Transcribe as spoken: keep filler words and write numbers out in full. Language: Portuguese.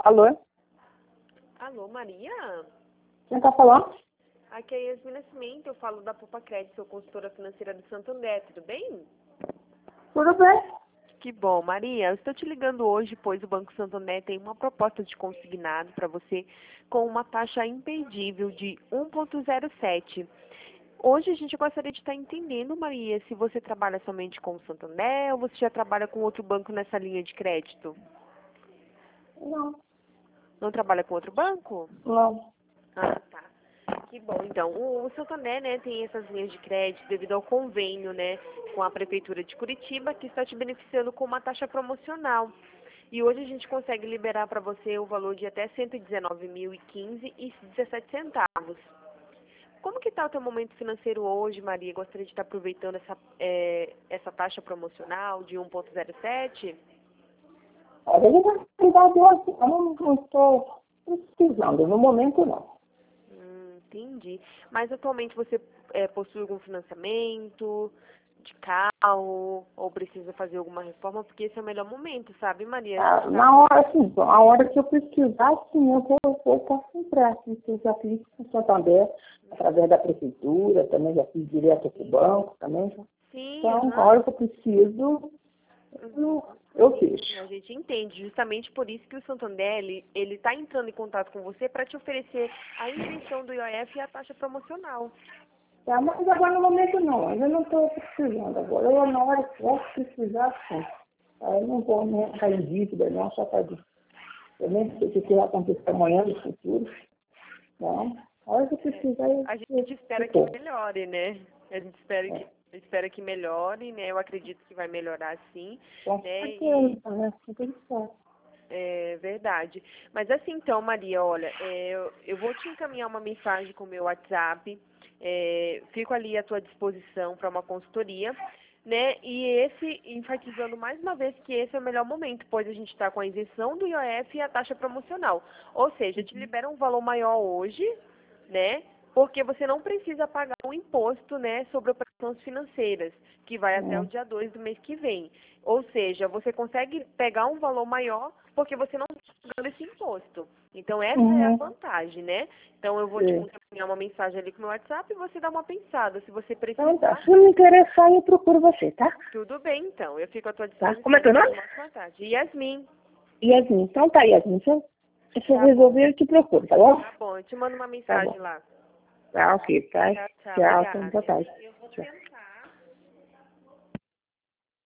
Alô? Alô, Maria? Quem tá falando? Aqui é Yasmin Nascimento, eu falo da Poupa Crédito, sou consultora financeira do Santander, tudo bem? Tudo bem? Que bom, Maria. Eu estou te ligando hoje, pois o Banco Santander tem uma proposta de consignado para você com uma taxa imperdível de um vírgula zero sete. Hoje a gente gostaria de estar entendendo, Maria, se você trabalha somente com o Santander ou você já trabalha com outro banco nessa linha de crédito? Não. Não trabalha com outro banco? Não. Ah, tá. Que bom. Então, o, o Santander, né, tem essas linhas de crédito devido ao convênio, né, com a Prefeitura de Curitiba, que está te beneficiando com uma taxa promocional. E hoje a gente consegue liberar para você o valor de até cento e dezenove mil e quinze reais e dezessete centavos. Como que está o teu momento financeiro hoje, Maria? Gostaria de estar aproveitando essa, é, essa taxa promocional de um vírgula zero sete? A realidade hoje, eu não não estou precisando, no momento não. Hum, entendi. Mas atualmente você é, possui algum financiamento de carro ou precisa fazer alguma reforma? Porque esse é o melhor momento, sabe, Maria? A Ah, gente tá na com- hora, assim, a hora que eu precisar, sim, eu vou, eu vou posso empréstimo, que eu já fiz com o Santander, através da prefeitura, também já fiz direto com o banco, também. Sim, Então, aham. a hora que eu preciso, eu, eu fiz. A gente entende, justamente por isso que o Santander, ele ele está entrando em contato com você para te oferecer a isenção do I O F e a taxa promocional. Tá, mas agora no momento não, ainda não estou precisando agora. Eu, na hora que eu precisar, sim. Aí eu não vou nem ficar em dívida, não, só para eu nem sei o que vai acontecer amanhã no futuro. Não. A hora que eu precisar, eu, A eu, gente espera eu que tô. melhore, né? A gente espera É. que, espera que melhore, né? Eu acredito que vai melhorar sim, Com né? E certeza, né? Tudo certo. é verdade. Mas assim então, Maria, olha, é, eu, eu vou te encaminhar uma mensagem com o meu WhatsApp, é, fico ali à tua disposição para uma consultoria, né? E esse, enfatizando mais uma vez que esse é o melhor momento, pois a gente está com a isenção do I O F e a taxa promocional. Ou seja, te libera um valor maior hoje, né? Porque você não precisa pagar o imposto, né, sobre operações financeiras, que vai até o É. dia dois do mês que vem. Ou seja, você consegue pegar um valor maior porque você não está pagando esse imposto. Então, essa é a Uhum. vantagem, né? Então, eu vou te Sim. encaminhar uma mensagem ali com o meu WhatsApp e você dá uma pensada. Se você Então tá. precisar, Se me interessar, eu procuro você, tá? tudo bem, então. Eu fico à tua Tá? Como é disposição. teu Tenha nome? uma ótima tarde. Yasmin, Yasmin. Então tá, Yasmin. Se eu, se eu tá bom. resolver, eu te procuro, tá bom? Tá bom, eu te mando uma Tá mensagem bom. lá. Tá, ok, tá? Tchau, tchau. Tchau, boa Obrigada. tarde. Tchau.